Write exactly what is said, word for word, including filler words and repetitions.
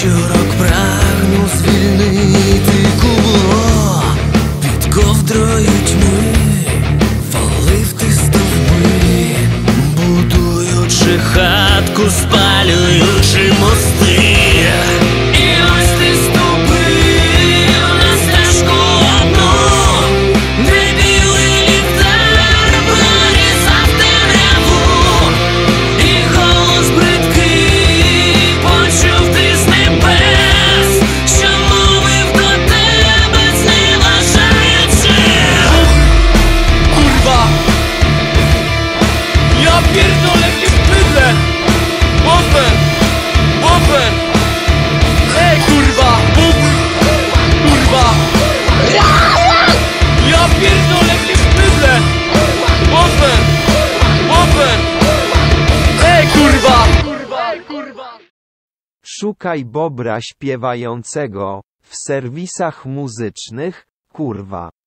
Вечірок прагну звільнити кубло, під ковдрою тьми валив ти стовби, будуючи хатку, спалюючи мости. І ось ти ступив на стежку одну, де білий ліхтар прорізав темряву, і голос бридкий почув ти з небес, що мовив до тебе, зневажаючи. Kurwa! Ja pierdolę w tym bydle! Open! Open! Ej, kurwa! Bum! Kurwa! Ja pierdolę w tym bydle! Open! Open! Ej, kurwa! Kurwa! Szukaj Bobra śpiewającego w serwisach muzycznych, kurwa.